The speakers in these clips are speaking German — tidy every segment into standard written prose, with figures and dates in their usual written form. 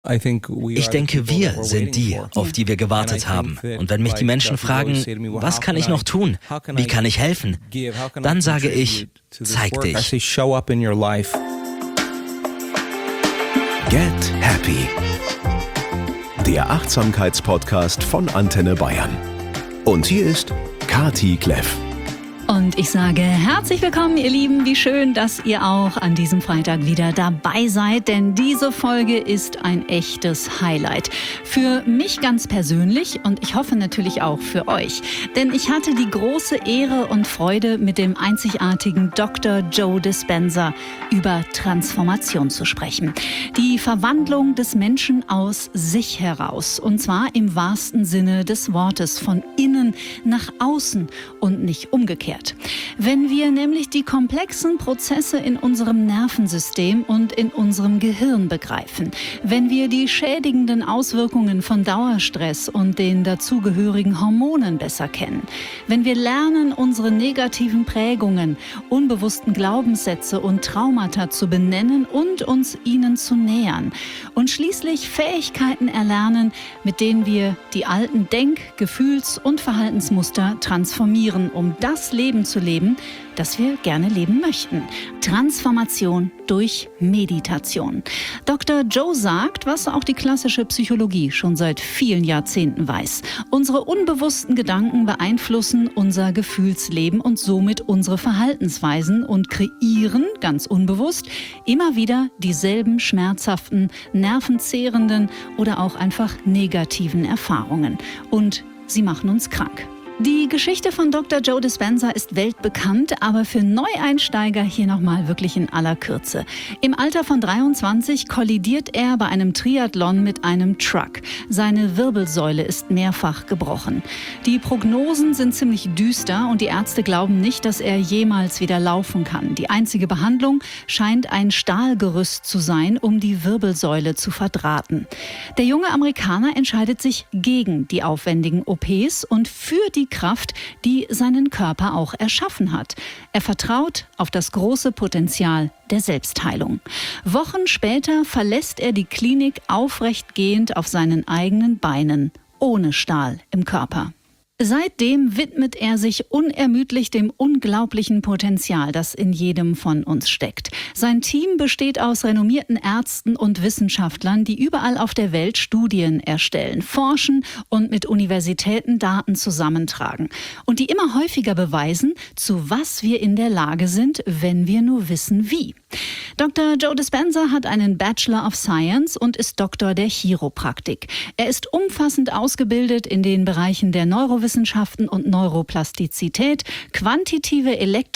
Ich denke, wir sind die, auf die wir gewartet haben. Und wenn mich die Menschen fragen, was kann ich noch tun? Wie kann ich helfen? Dann sage ich, zeig dich. Get Happy. Der Achtsamkeitspodcast von Antenne Bayern. Und hier ist Kati Kleff. Und ich sage herzlich willkommen, ihr Lieben. Wie schön, dass ihr auch an diesem Freitag wieder dabei seid, denn diese Folge ist ein echtes Highlight. Für mich ganz persönlich und ich hoffe natürlich auch für euch. Denn ich hatte die große Ehre und Freude, mit dem einzigartigen Dr. Joe Dispenza über Transformation zu sprechen. Die Verwandlung des Menschen aus sich heraus. Und zwar im wahrsten Sinne des Wortes, von innen nach außen und nicht umgekehrt. Wenn wir nämlich die komplexen Prozesse in unserem Nervensystem und in unserem Gehirn begreifen, wenn wir die schädigenden Auswirkungen von Dauerstress und den dazugehörigen Hormonen besser kennen, wenn wir lernen, unsere negativen Prägungen, unbewussten Glaubenssätze und Traumata zu benennen und uns ihnen zu nähern und schließlich Fähigkeiten erlernen, mit denen wir die alten Denk-, Gefühls- und Verhaltensmuster transformieren, um das Leben zu leben, das wir gerne leben möchten. Transformation durch Meditation. Dr. Joe sagt, was auch die klassische Psychologie schon seit vielen Jahrzehnten weiß. Unsere unbewussten Gedanken beeinflussen unser Gefühlsleben und somit unsere Verhaltensweisen und kreieren, ganz unbewusst, immer wieder dieselben schmerzhaften, nervenzehrenden oder auch einfach negativen Erfahrungen. Und sie machen uns krank. Die Geschichte von Dr. Joe Dispenza ist weltbekannt, aber für Neueinsteiger hier nochmal wirklich in aller Kürze. Im Alter von 23 kollidiert er bei einem Triathlon mit einem Truck. Seine Wirbelsäule ist mehrfach gebrochen. Die Prognosen sind ziemlich düster und die Ärzte glauben nicht, dass er jemals wieder laufen kann. Die einzige Behandlung scheint ein Stahlgerüst zu sein, um die Wirbelsäule zu verdrahten. Der junge Amerikaner entscheidet sich gegen die aufwendigen OPs und für die Kraft, die seinen Körper auch erschaffen hat. Er vertraut auf das große Potenzial der Selbstheilung. Wochen später verlässt er die Klinik aufrecht gehend auf seinen eigenen Beinen, ohne Stahl im Körper. Seitdem widmet er sich unermüdlich dem unglaublichen Potenzial, das in jedem von uns steckt. Sein Team besteht aus renommierten Ärzten und Wissenschaftlern, die überall auf der Welt Studien erstellen, forschen und mit Universitäten Daten zusammentragen. Und die immer häufiger beweisen, zu was wir in der Lage sind, wenn wir nur wissen, wie. Dr. Joe Dispenza hat einen Bachelor of Science und ist Doktor der Chiropraktik. Er ist umfassend ausgebildet in den Bereichen der Neurowissenschaften und Neuroplastizität, quantitative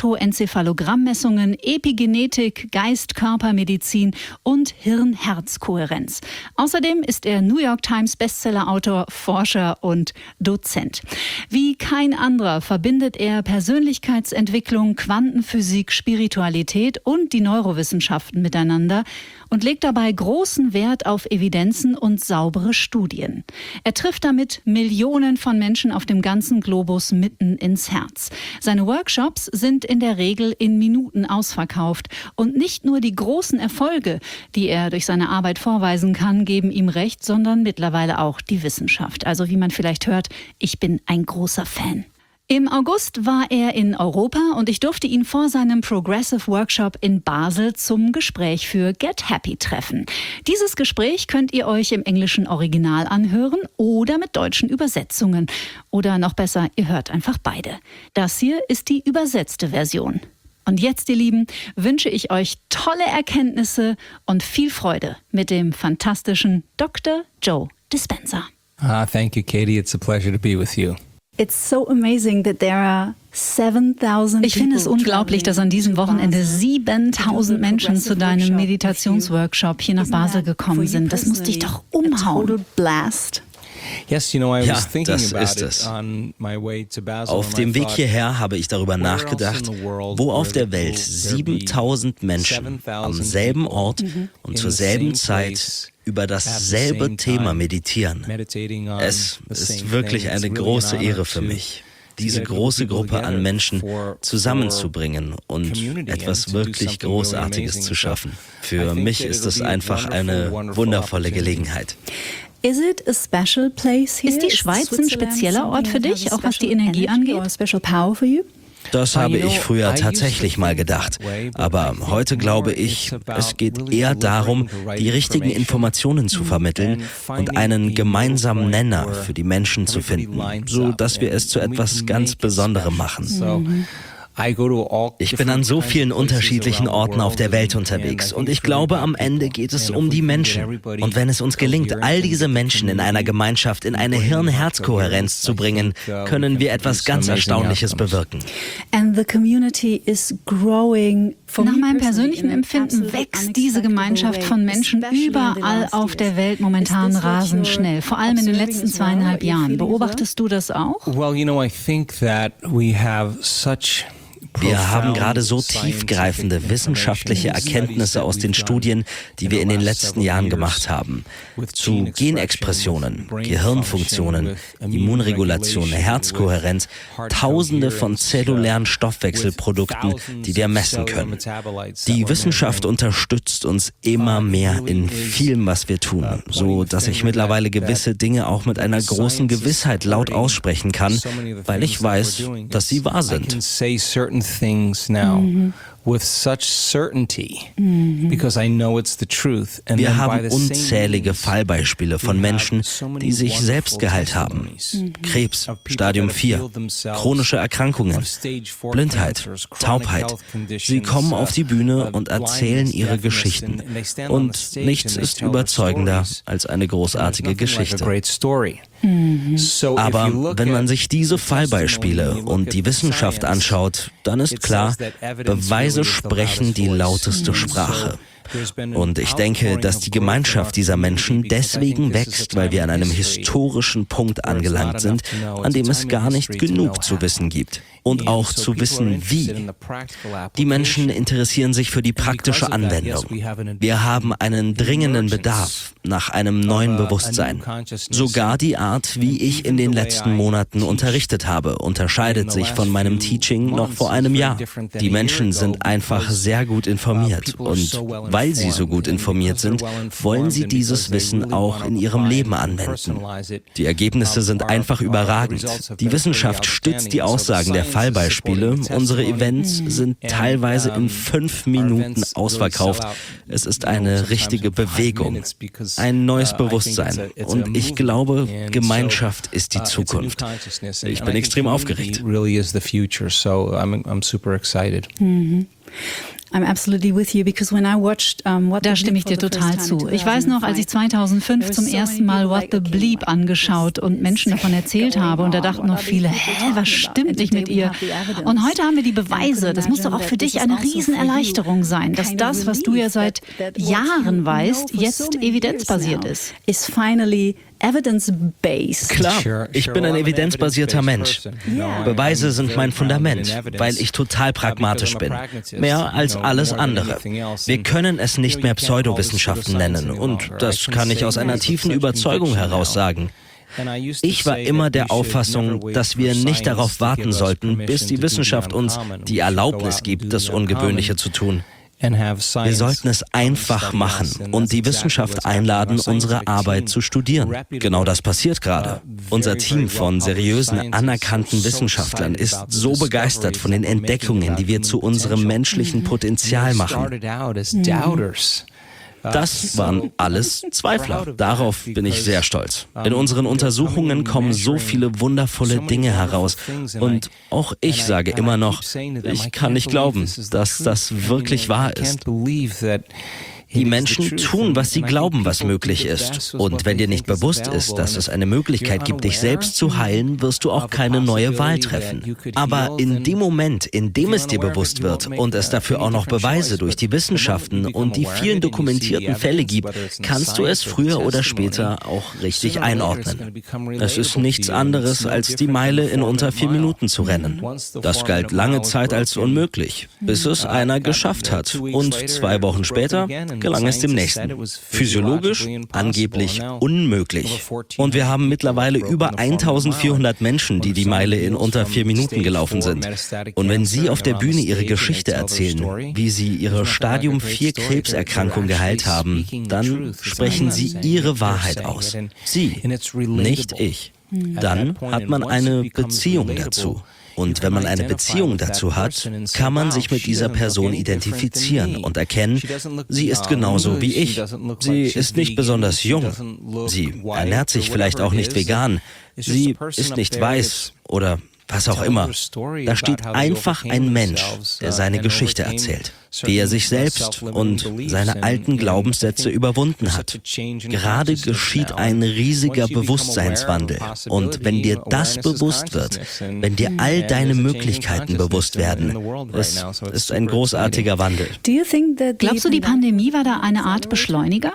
Elektroenzephalogrammessungen, Epigenetik, Geist-Körper-Medizin und Hirn-Herz-Kohärenz. Außerdem ist er New York Times Bestsellerautor, Forscher und Dozent. Wie kein anderer verbindet er Persönlichkeitsentwicklung, Quantenphysik, Spiritualität und die Neurowissenschaften miteinander und legt dabei großen Wert auf Evidenzen und saubere Studien. Er trifft damit Millionen von Menschen auf dem ganzen Globus mitten ins Herz. Seine Workshops sind in der Regel in Minuten ausverkauft und nicht nur die großen Erfolge, die er durch seine Arbeit vorweisen kann, geben ihm recht, sondern mittlerweile auch die Wissenschaft. Also wie man vielleicht hört, ich bin ein großer Fan. Im August war er in Europa und ich durfte ihn vor seinem Progressive Workshop in Basel zum Gespräch für Get Happy treffen. Dieses Gespräch könnt ihr euch im englischen Original anhören oder mit deutschen Übersetzungen. Oder noch besser, ihr hört einfach beide. Das hier ist die übersetzte Version. Und jetzt, ihr Lieben, wünsche ich euch tolle Erkenntnisse und viel Freude mit dem fantastischen Dr. Joe Dispenza. Thank you, Katie. It's a pleasure to be with you. It's so amazing that there are 7,000 Ich finde es unglaublich, dass an diesem Wochenende 7.000 Menschen zu deinem Meditationsworkshop hier nach Basel gekommen sind. Das muss dich doch umhauen. Ja, das ist es. Auf dem Weg hierher habe ich darüber nachgedacht, wo auf der Welt 7.000 Menschen am selben Ort und zur selben Zeit über dasselbe Thema meditieren. Es ist wirklich eine große Ehre für mich. diese große Gruppe an Menschen zusammenzubringen und etwas wirklich Großartiges zu schaffen. Für mich ist es einfach eine wundervolle Gelegenheit. Ist die Schweiz ein spezieller Ort für dich, auch was die Energie angeht? Das habe ich früher tatsächlich mal gedacht. Aber heute glaube ich, es geht eher darum, die richtigen Informationen zu vermitteln und einen gemeinsamen Nenner für die Menschen zu finden, so dass wir es zu etwas ganz Besonderem machen. Ich bin an so vielen unterschiedlichen Orten auf der Welt unterwegs und ich glaube, am Ende geht es um die Menschen. Und wenn es uns gelingt, all diese Menschen in einer Gemeinschaft in eine Hirn-Herz-Kohärenz zu bringen, können wir etwas ganz Erstaunliches bewirken. Nach meinem persönlichen Empfinden wächst diese Gemeinschaft von Menschen überall auf der Welt momentan rasend schnell, vor allem in den letzten 2,5 Jahren. Beobachtest du das auch? Wir haben gerade so tiefgreifende wissenschaftliche Erkenntnisse aus den Studien, die wir in den letzten Jahren gemacht haben. Zu Genexpressionen, Gehirnfunktionen, Immunregulation, Herzkohärenz, Tausende von zellulären Stoffwechselprodukten, die wir messen können. Die Wissenschaft unterstützt uns immer mehr in vielem, was wir tun, so dass ich mittlerweile gewisse Dinge auch mit einer großen Gewissheit laut aussprechen kann, weil ich weiß, dass sie wahr sind. Things now with such certainty because I know it's the truth. Wir haben unzählige Fallbeispiele von Menschen, die sich selbst geheilt haben. Krebs, Stadium 4, chronische Erkrankungen, Blindheit, Taubheit. Sie kommen auf die Bühne und erzählen ihre Geschichten. Und nichts ist überzeugender als eine großartige Geschichte. Aber wenn man sich diese Fallbeispiele und die Wissenschaft anschaut, dann ist klar, Beweise sprechen die lauteste Sprache. Und ich denke, dass die Gemeinschaft dieser Menschen deswegen wächst, weil wir an einem historischen Punkt angelangt sind, an dem es gar nicht genug zu wissen gibt. Und auch zu wissen, wie. Die Menschen interessieren sich für die praktische Anwendung. Wir haben einen dringenden Bedarf nach einem neuen Bewusstsein. Sogar die Art, wie ich in den letzten Monaten unterrichtet habe, unterscheidet sich von meinem Teaching noch vor einem Jahr. Die Menschen sind einfach sehr gut informiert und weil sie so gut informiert sind, wollen sie dieses Wissen auch in ihrem Leben anwenden. Die Ergebnisse sind einfach überragend. Die Wissenschaft stützt die Aussagen der Fallbeispiele. Unsere Events sind teilweise in 5 Minuten ausverkauft. Es ist eine richtige Bewegung, ein neues Bewusstsein. Und ich glaube, Gemeinschaft ist die Zukunft. Ich bin extrem aufgeregt. Da stimme ich dir total zu. Ich weiß noch, als ich 2005 zum ersten Mal What the Bleep angeschaut und Menschen davon erzählt habe und da dachten noch viele, was stimmt nicht mit ihr? Und heute haben wir die Beweise. Das muss doch auch für dich eine Riesenerleichterung sein, dass das, was du ja seit Jahren weißt, jetzt evidenzbasiert ist. Is finally evidence-based. Klar, ich bin ein evidenzbasierter Mensch. Beweise sind mein Fundament, weil ich total pragmatisch bin. Mehr als alles andere. Wir können es nicht mehr Pseudowissenschaften nennen und das kann ich aus einer tiefen Überzeugung heraus sagen. Ich war immer der Auffassung, dass wir nicht darauf warten sollten, bis die Wissenschaft uns die Erlaubnis gibt, das Ungewöhnliche zu tun. Wir sollten es einfach machen und die Wissenschaft einladen, unsere Arbeit zu studieren. Genau das passiert gerade. Unser Team von seriösen, anerkannten Wissenschaftlern ist so begeistert von den Entdeckungen, die wir zu unserem menschlichen Potenzial machen. Das waren alles Zweifler. Darauf bin ich sehr stolz. In unseren Untersuchungen kommen so viele wundervolle Dinge heraus. Und auch ich sage immer noch, ich kann nicht glauben, dass das wirklich wahr ist. Die Menschen tun, was sie glauben, was möglich ist. Und wenn dir nicht bewusst ist, dass es eine Möglichkeit gibt, dich selbst zu heilen, wirst du auch keine neue Wahl treffen. Aber in dem Moment, in dem es dir bewusst wird und es dafür auch noch Beweise durch die Wissenschaften und die vielen dokumentierten Fälle gibt, kannst du es früher oder später auch richtig einordnen. Es ist nichts anderes, als die Meile in unter 4 Minuten zu rennen. Das galt lange Zeit als unmöglich, bis es einer geschafft hat. Und 2 Wochen später gelang es dem nächsten. Physiologisch angeblich unmöglich. Und wir haben mittlerweile über 1400 Menschen, die die Meile in unter 4 Minuten gelaufen sind. Und wenn Sie auf der Bühne Ihre Geschichte erzählen, wie Sie Ihre Stadium 4 Krebserkrankung geheilt haben, dann sprechen Sie Ihre Wahrheit aus. Sie, nicht ich. Dann hat man eine Beziehung dazu. Und wenn man eine Beziehung dazu hat, kann man sich mit dieser Person identifizieren und erkennen, sie ist genauso wie ich. Sie ist nicht besonders jung. Sie ernährt sich vielleicht auch nicht vegan. Sie ist nicht weiß oder was auch immer. Da steht einfach ein Mensch, der seine Geschichte erzählt, wie er sich selbst und seine alten Glaubenssätze überwunden hat. Gerade geschieht ein riesiger Bewusstseinswandel. Und wenn dir das bewusst wird, wenn dir all deine Möglichkeiten bewusst werden, es ist ein großartiger Wandel. Glaubst du, die Pandemie war da eine Art Beschleuniger?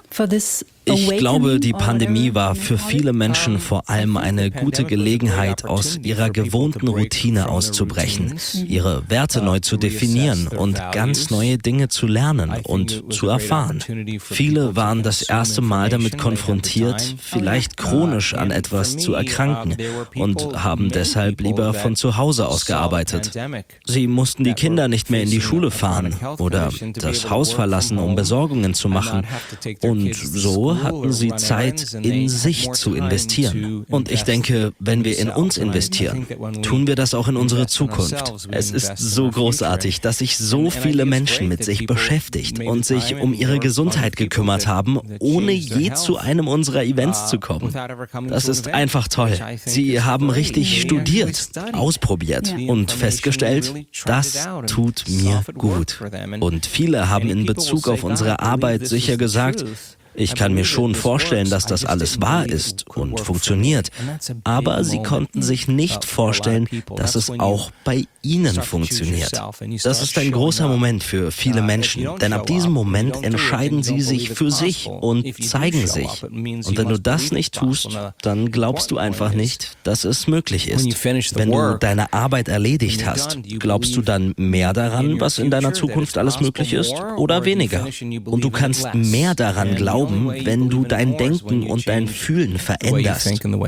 Ich glaube, die Pandemie war für viele Menschen vor allem eine gute Gelegenheit, aus ihrer gewohnten Routine auszubrechen, ihre Werte neu zu definieren und ganz neue Dinge zu lernen und zu erfahren. Viele waren das erste Mal damit konfrontiert, vielleicht chronisch an etwas zu erkranken und haben deshalb lieber von zu Hause aus gearbeitet. Sie mussten die Kinder nicht mehr in die Schule fahren oder das Haus verlassen, um Besorgungen zu machen. Und so hatten sie Zeit, in sich zu investieren. Und ich denke, wenn wir in uns investieren, tun wir das auch in unsere Zukunft. Es ist so großartig, dass sich so viele Menschen mit sich beschäftigt und sich um ihre Gesundheit gekümmert haben, ohne je zu einem unserer Events zu kommen. Das ist einfach toll. Sie haben richtig studiert, ausprobiert und festgestellt, das tut mir gut. Und viele haben in Bezug auf unsere Arbeit sicher gesagt, ich kann mir schon vorstellen, dass das alles wahr ist und funktioniert, aber sie konnten sich nicht vorstellen, dass es auch bei ihnen funktioniert. Das ist ein großer Moment für viele Menschen, denn ab diesem Moment entscheiden sie sich für sich und zeigen sich. Und wenn du das nicht tust, dann glaubst du einfach nicht, dass es möglich ist. Wenn du deine Arbeit erledigt hast, glaubst du dann mehr daran, was in deiner Zukunft alles möglich ist, oder weniger? Und du kannst mehr daran glauben, wenn du dein Denken und dein Fühlen veränderst.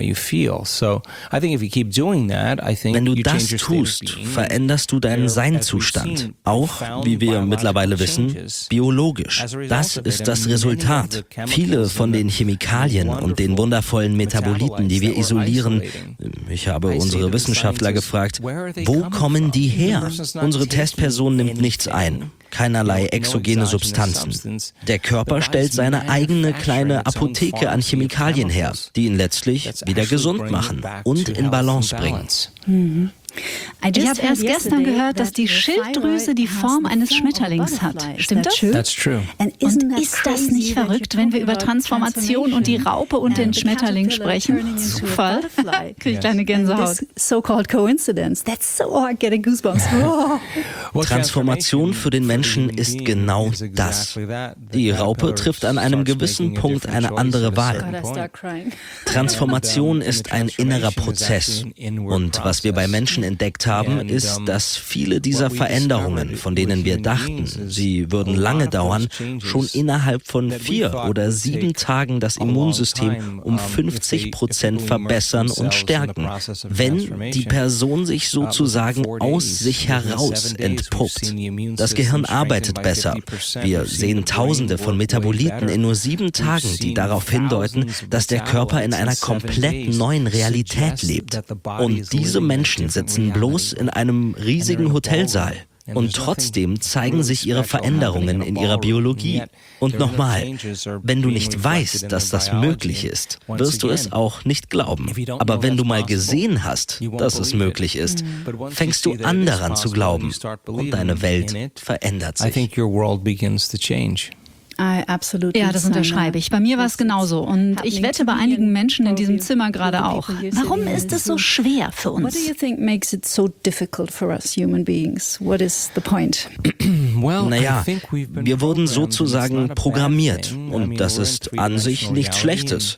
Wenn du das tust, veränderst du deinen Seinzustand. Auch, wie wir mittlerweile wissen, biologisch. Das ist das Resultat. Viele von den Chemikalien und den wundervollen Metaboliten, die wir isolieren, ich habe unsere Wissenschaftler gefragt, wo kommen die her? Unsere Testperson nimmt nichts ein. Keinerlei exogene Substanzen. Der Körper stellt seine eigene kleine Apotheke an Chemikalien her, die ihn letztlich wieder gesund machen und in Balance bringen. Ich habe erst gestern gehört, dass die Schilddrüse die Form eines Schmetterlings hat. Stimmt das? That's true. Und ist das nicht verrückt, wenn wir über Transformation und die Raupe und den Schmetterling sprechen? Zufall? Kriege ich kleine Gänsehaut. So-called coincidence. That's so hard getting goosebumps. Transformation für den Menschen ist genau das. Die Raupe trifft an einem gewissen Punkt eine andere Wahl. Transformation ist ein innerer Prozess. Und was wir bei Menschen entdeckt haben, ist, dass viele dieser Veränderungen, von denen wir dachten, sie würden lange dauern, schon innerhalb von 4 oder 7 Tagen das Immunsystem um 50% verbessern und stärken, wenn die Person sich sozusagen aus sich heraus entpuppt. Das Gehirn arbeitet besser. Wir sehen Tausende von Metaboliten in nur 7 Tagen, die darauf hindeuten, dass der Körper in einer komplett neuen Realität lebt. Und diese Menschen sitzen bloß in einem riesigen Hotelsaal. Und trotzdem zeigen sich ihre Veränderungen in ihrer Biologie. Und nochmal, wenn du nicht weißt, dass das möglich ist, wirst du es auch nicht glauben. Aber wenn du mal gesehen hast, dass es möglich ist, fängst du an daran zu glauben. Und deine Welt verändert sich. Ja, das unterschreibe ich. Bei mir war es genauso. Und ich wette bei einigen Menschen in diesem Zimmer gerade auch. Warum ist es so schwer für uns? What do you think makes it so difficult for us human beings? What is the point? Naja, wir wurden sozusagen programmiert. Und das ist an sich nichts Schlechtes.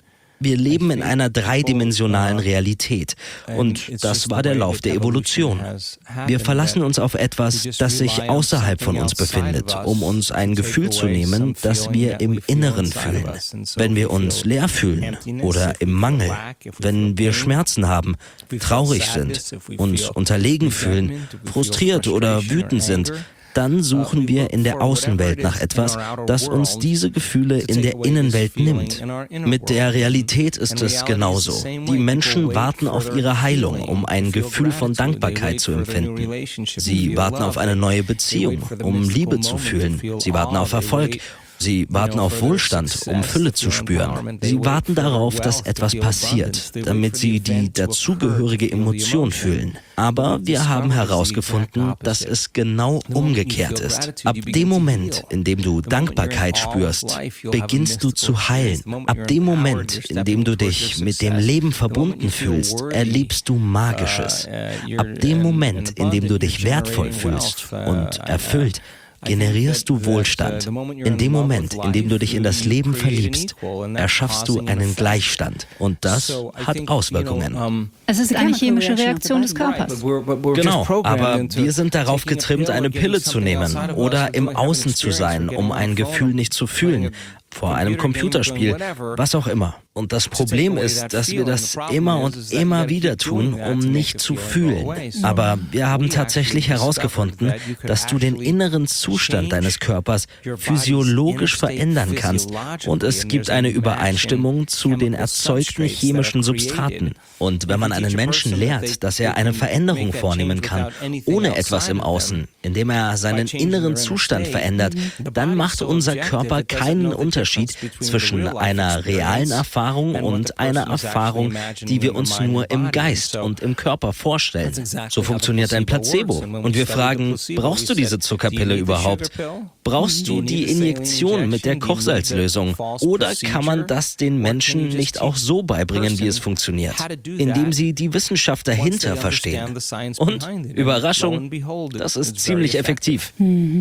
Wir leben in einer dreidimensionalen Realität und das war der Lauf der Evolution. Wir verlassen uns auf etwas, das sich außerhalb von uns befindet, um uns ein Gefühl zu nehmen, das wir im Inneren fühlen. Wenn wir uns leer fühlen oder im Mangel, wenn wir Schmerzen haben, traurig sind, uns unterlegen fühlen, frustriert oder wütend sind, dann suchen wir in der Außenwelt nach etwas, das uns diese Gefühle in der Innenwelt nimmt. Mit der Realität ist es genauso. Die Menschen warten auf ihre Heilung, um ein Gefühl von Dankbarkeit zu empfinden. Sie warten auf eine neue Beziehung, um Liebe zu fühlen. Sie warten auf Erfolg. Sie warten auf Wohlstand, um Fülle zu spüren. Sie warten darauf, dass etwas passiert, damit sie die dazugehörige Emotion fühlen. Aber wir haben herausgefunden, dass es genau umgekehrt ist. Ab dem Moment, in dem du Dankbarkeit spürst, beginnst du zu heilen. Ab dem Moment, in dem du dich mit dem Leben verbunden fühlst, erlebst du Magisches. Ab dem Moment, in dem du dich wertvoll fühlst und erfüllt, generierst du Wohlstand. In dem Moment, in dem du dich in das Leben verliebst, erschaffst du einen Gleichstand. Und das hat Auswirkungen. Es ist eine chemische Reaktion des Körpers. Genau, aber wir sind darauf getrimmt, eine Pille zu nehmen oder im Außen zu sein, um ein Gefühl nicht zu fühlen. Vor einem Computerspiel, was auch immer. Und das Problem ist, dass wir das immer und immer wieder tun, um nicht zu fühlen. Aber wir haben tatsächlich herausgefunden, dass du den inneren Zustand deines Körpers physiologisch verändern kannst. Und es gibt eine Übereinstimmung zu den erzeugten chemischen Substraten. Und wenn man einen Menschen lehrt, dass er eine Veränderung vornehmen kann, ohne etwas im Außen, indem er seinen inneren Zustand verändert, dann macht unser Körper keinen Unterschied zwischen einer realen Erfahrung und einer Erfahrung, die wir uns nur im Geist und im Körper vorstellen. So funktioniert ein Placebo. Und wir fragen, brauchst du diese Zuckerpille überhaupt? Brauchst du die Injektion mit der Kochsalzlösung? Oder kann man das den Menschen nicht auch so beibringen, wie es funktioniert? Indem sie die Wissenschaft dahinter verstehen. Und, Überraschung, das ist ziemlich effektiv.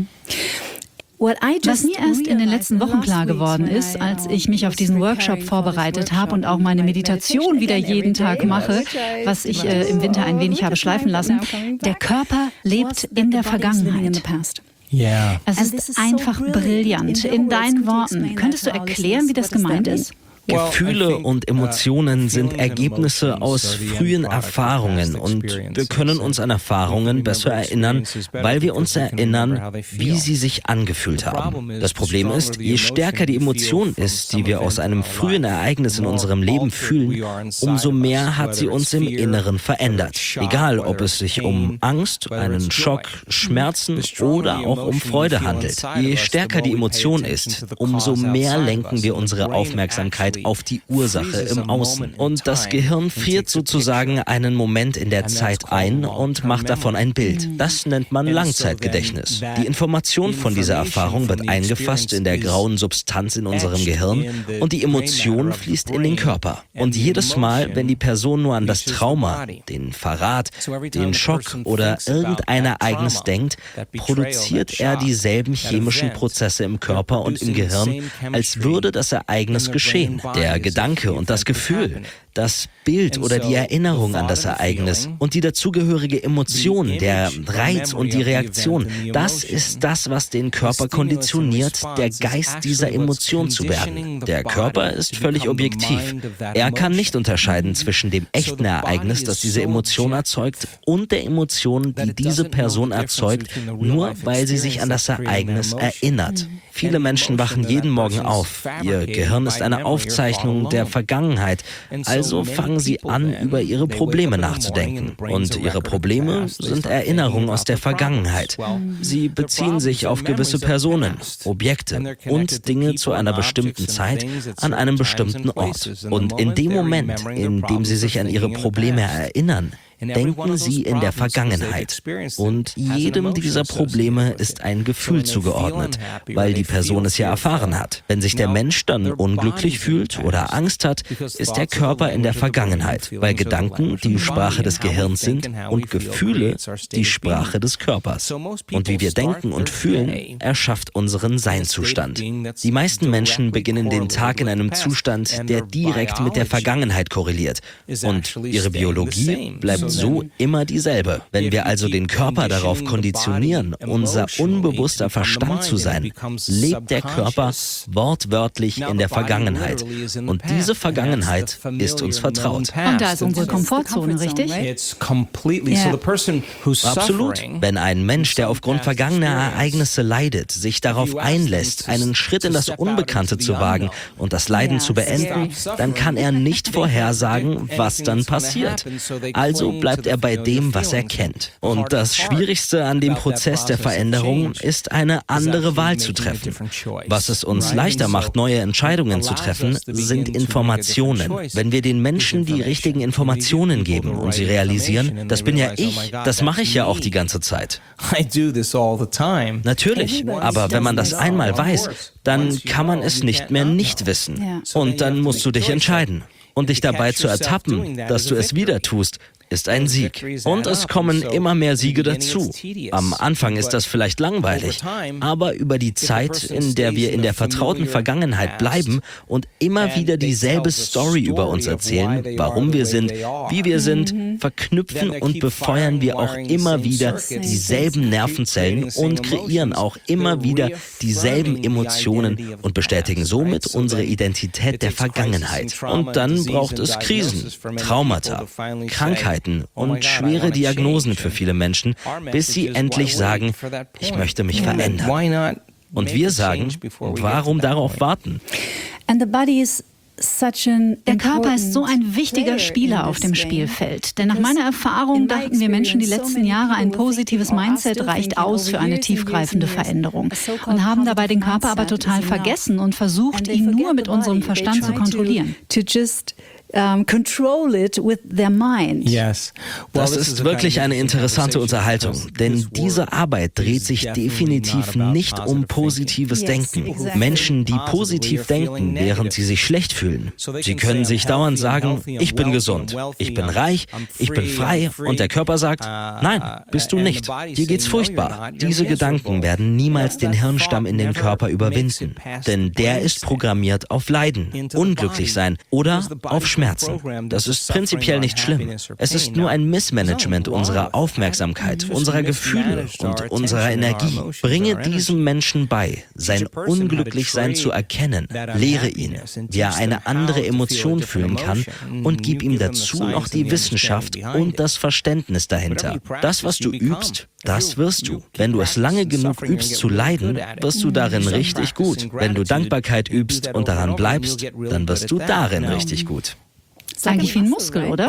Was mir erst in den letzten Wochen klar geworden ist, als ich mich auf diesen Workshop vorbereitet habe und auch meine Meditation wieder jeden Tag mache, was ich im Winter ein wenig habe schleifen lassen, der Körper lebt in der Vergangenheit. Es ist einfach brillant. In deinen Worten, könntest du erklären, wie das gemeint ist? Gefühle und Emotionen sind Ergebnisse aus frühen Erfahrungen und wir können uns an Erfahrungen besser erinnern, weil wir uns erinnern, wie sie sich angefühlt haben. Das Problem ist, je stärker die Emotion ist, die wir aus einem frühen Ereignis in unserem Leben fühlen, umso mehr hat sie uns im Inneren verändert. Egal, ob es sich um Angst, einen Schock, Schmerzen oder auch um Freude handelt. Je stärker die Emotion ist, umso mehr lenken wir unsere Aufmerksamkeit auf die Ursache im Außen. Und das Gehirn friert sozusagen einen Moment in der Zeit ein und macht davon ein Bild. Das nennt man Langzeitgedächtnis. Die Information von dieser Erfahrung wird eingefasst in der grauen Substanz in unserem Gehirn und die Emotion fließt in den Körper. Und jedes Mal, wenn die Person nur an das Trauma, den Verrat, den Schock oder irgendein Ereignis denkt, produziert er dieselben chemischen Prozesse im Körper und im Gehirn, als würde das Ereignis geschehen. Der Gedanke und das Gefühl, das Bild oder die Erinnerung an das Ereignis und die dazugehörige Emotion, der Reiz und die Reaktion, das ist das, was den Körper konditioniert, der Geist dieser Emotion zu werden. Der Körper ist völlig objektiv. Er kann nicht unterscheiden zwischen dem echten Ereignis, das diese Emotion erzeugt, und der Emotion, die diese Person erzeugt, nur weil sie sich an das Ereignis erinnert. Viele Menschen wachen jeden Morgen auf. Ihr Gehirn ist eine Aufzeichnung der Vergangenheit. Also fangen sie an, über ihre Probleme nachzudenken. Und ihre Probleme sind Erinnerungen aus der Vergangenheit. Sie beziehen sich auf gewisse Personen, Objekte und Dinge zu einer bestimmten Zeit an einem bestimmten Ort. Und in dem Moment, in dem sie sich an ihre Probleme erinnern, denken sie in der Vergangenheit. Und jedem dieser Probleme ist ein Gefühl zugeordnet, weil die Person es ja erfahren hat. Wenn sich der Mensch dann unglücklich fühlt oder Angst hat, ist der Körper in der Vergangenheit, weil Gedanken die Sprache des Gehirns sind und Gefühle die Sprache des Körpers. Und wie wir denken und fühlen, erschafft unseren Seinzustand. Die meisten Menschen beginnen den Tag in einem Zustand, der direkt mit der Vergangenheit korreliert. Und ihre Biologie bleibt so immer dieselbe. Wenn wir also den Körper darauf konditionieren, unser unbewusster Verstand zu sein, lebt der Körper wortwörtlich in der Vergangenheit. Und diese Vergangenheit ist uns vertraut. Und da ist unsere Komfortzone, richtig? Absolut. Wenn ein Mensch, der aufgrund vergangener Ereignisse leidet, sich darauf einlässt, einen Schritt in das Unbekannte zu wagen und das Leiden zu beenden, dann kann er nicht vorhersagen, was dann passiert. Also bleibt er bei dem, was er kennt. Und das Schwierigste an dem Prozess der Veränderung ist, eine andere Wahl zu treffen. Was es uns leichter macht, neue Entscheidungen zu treffen, sind Informationen. Wenn wir den Menschen die richtigen Informationen geben und sie realisieren, das bin ja ich, das mache ich ja auch die ganze Zeit. Natürlich, aber wenn man das einmal weiß, dann kann man es nicht mehr nicht wissen. Und dann musst du dich entscheiden. Und dich dabei zu ertappen, dass du es wieder tust, ist ein Sieg. Und es kommen immer mehr Siege dazu. Am Anfang ist das vielleicht langweilig, aber über die Zeit, in der wir in der vertrauten Vergangenheit bleiben und immer wieder dieselbe Story über uns erzählen, warum wir sind, wie wir sind, verknüpfen und befeuern wir auch immer wieder dieselben Nervenzellen und kreieren auch immer wieder dieselben Emotionen und bestätigen somit unsere Identität der Vergangenheit. Und dann braucht es Krisen, Traumata, Krankheiten und schwere Diagnosen für viele Menschen, bis sie endlich sagen, ich möchte mich verändern. Und wir sagen, warum darauf warten? Der Körper ist so ein wichtiger Spieler auf dem Spielfeld. Denn nach meiner Erfahrung dachten wir Menschen die letzten Jahre, ein positives Mindset reicht aus für eine tiefgreifende Veränderung. Und haben dabei den Körper aber total vergessen und versucht, ihn nur mit unserem Verstand zu kontrollieren. Control it with their mind. Das ist wirklich eine interessante Unterhaltung, denn diese Arbeit dreht sich definitiv nicht um positives Denken. Menschen, die positiv denken, während sie sich schlecht fühlen. Sie können sich dauernd sagen, ich bin gesund, ich bin reich, ich bin frei und der Körper sagt, nein, bist du nicht, dir geht's furchtbar. Diese Gedanken werden niemals den Hirnstamm in den Körper überwinden, denn der ist programmiert auf Leiden, unglücklich sein oder auf Schmerzen. Das ist prinzipiell nicht schlimm. Es ist nur ein Missmanagement unserer Aufmerksamkeit, unserer Gefühle und unserer Energie. Bringe diesem Menschen bei, sein Unglücklichsein zu erkennen. Lehre ihn, wie er eine andere Emotion fühlen kann und gib ihm dazu noch die Wissenschaft und das Verständnis dahinter. Das, was du übst, das wirst du. Wenn du es lange genug übst zu leiden, wirst du darin richtig gut. Wenn du Dankbarkeit übst und daran bleibst, dann wirst du darin richtig gut. Das ist eigentlich wie ein Muskel, oder?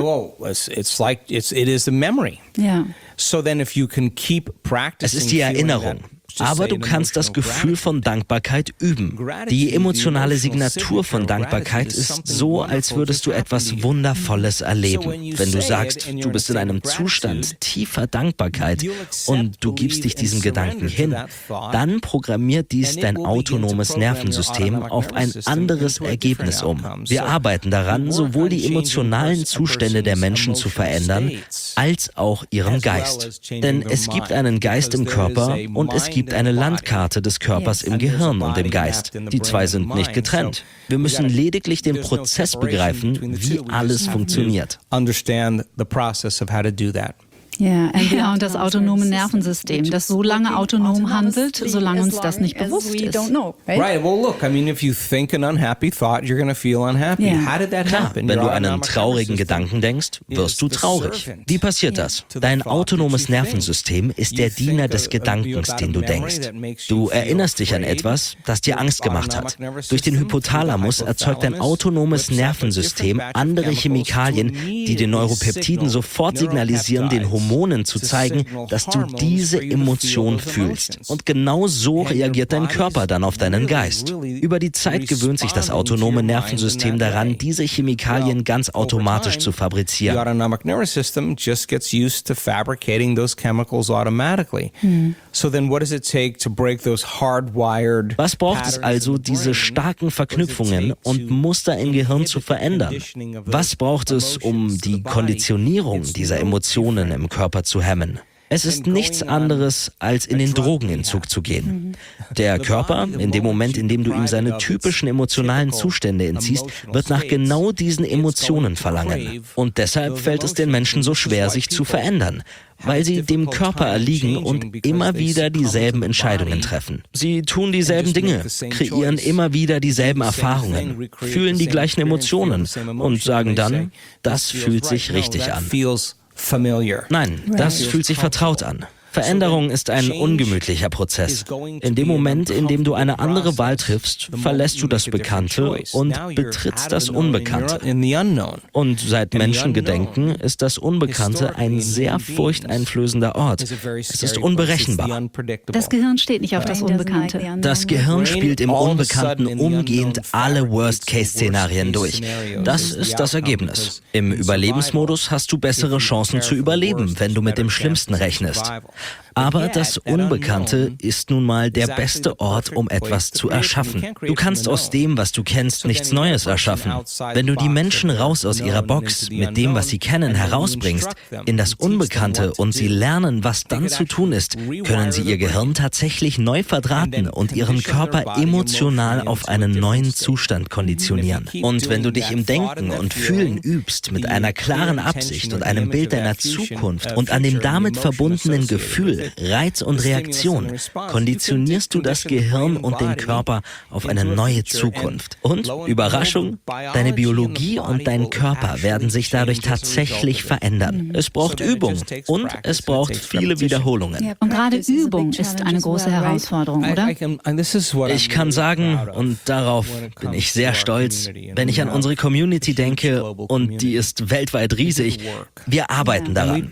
It is a memory. Ja. So then if you can keep practicing, es ist die Erinnerung. Aber du kannst das Gefühl von Dankbarkeit üben. Die emotionale Signatur von Dankbarkeit ist so, als würdest du etwas Wundervolles erleben. Wenn du sagst, du bist in einem Zustand tiefer Dankbarkeit und du gibst dich diesem Gedanken hin, dann programmiert dies dein autonomes Nervensystem auf ein anderes Ergebnis um. Wir arbeiten daran, sowohl die emotionalen Zustände der Menschen zu verändern, als auch ihren Geist. Denn es gibt einen Geist im Körper und es gibt eine Landkarte des Körpers im Gehirn und im Geist. Die zwei sind nicht getrennt. Wir müssen lediglich den Prozess begreifen, wie alles funktioniert. Ja, und das autonome Nervensystem, das so lange autonom handelt, solange uns das nicht bewusst ist. Right, well look, I mean, if you think an unhappy thought, you're going to feel unhappy. How did that happen? Wenn du einen traurigen Gedanken denkst, wirst du traurig. Wie passiert das? Dein autonomes Nervensystem ist der Diener des Gedankens, den du denkst. Du erinnerst dich an etwas, das dir Angst gemacht hat. Durch den Hypothalamus erzeugt dein autonomes Nervensystem andere Chemikalien, die den Neuropeptiden sofort signalisieren, den Hormonen Pheromonen zu zeigen, dass du diese Emotion fühlst. Und genau so reagiert dein Körper dann auf deinen Geist. Über die Zeit gewöhnt sich das autonome Nervensystem daran, diese Chemikalien ganz automatisch zu fabrizieren. The autonomic nervous system just gets used to fabricating those chemicals automatically. So then what does it take to break those hardwired? Was braucht es also, diese starken Verknüpfungen und Muster im Gehirn zu verändern? Was braucht es, um die Konditionierung dieser Emotionen im Körper zu hemmen? Es ist nichts anderes, als in den Drogenentzug zu gehen. Der Körper, in dem Moment, in dem du ihm seine typischen emotionalen Zustände entziehst, wird nach genau diesen Emotionen verlangen. Und deshalb fällt es den Menschen so schwer, sich zu verändern, weil sie dem Körper erliegen und immer wieder dieselben Entscheidungen treffen. Sie tun dieselben Dinge, kreieren immer wieder dieselben Erfahrungen, fühlen die gleichen Emotionen und sagen dann, das fühlt sich richtig an. Nein, das fühlt sich vertraut an. Veränderung ist ein ungemütlicher Prozess. In dem Moment, in dem du eine andere Wahl triffst, verlässt du das Bekannte und betrittst das Unbekannte. Und seit Menschengedenken ist das Unbekannte ein sehr furchteinflößender Ort. Es ist unberechenbar. Das Gehirn steht nicht auf das Unbekannte. Das Gehirn spielt im Unbekannten umgehend alle Worst-Case-Szenarien durch. Das ist das Ergebnis. Im Überlebensmodus hast du bessere Chancen zu überleben, wenn du mit dem Schlimmsten rechnest. Aber das Unbekannte ist nun mal der beste Ort, um etwas zu erschaffen. Du kannst aus dem, was du kennst, nichts Neues erschaffen. Wenn du die Menschen raus aus ihrer Box mit dem, was sie kennen, herausbringst, in das Unbekannte und sie lernen, was dann zu tun ist, können sie ihr Gehirn tatsächlich neu verdrahten und ihren Körper emotional auf einen neuen Zustand konditionieren. Und wenn du dich im Denken und Fühlen übst mit einer klaren Absicht und einem Bild deiner Zukunft und an dem damit verbundenen Gefühl, Reiz und Reaktion, konditionierst du das Gehirn und den Körper auf eine neue Zukunft. Und, Überraschung, deine Biologie und dein Körper werden sich dadurch tatsächlich verändern. Es braucht Übung und es braucht viele Wiederholungen. Und gerade Übung ist eine große Herausforderung, oder? Ich kann sagen, und darauf bin ich sehr stolz, wenn ich an unsere Community denke, und die ist weltweit riesig, wir arbeiten daran.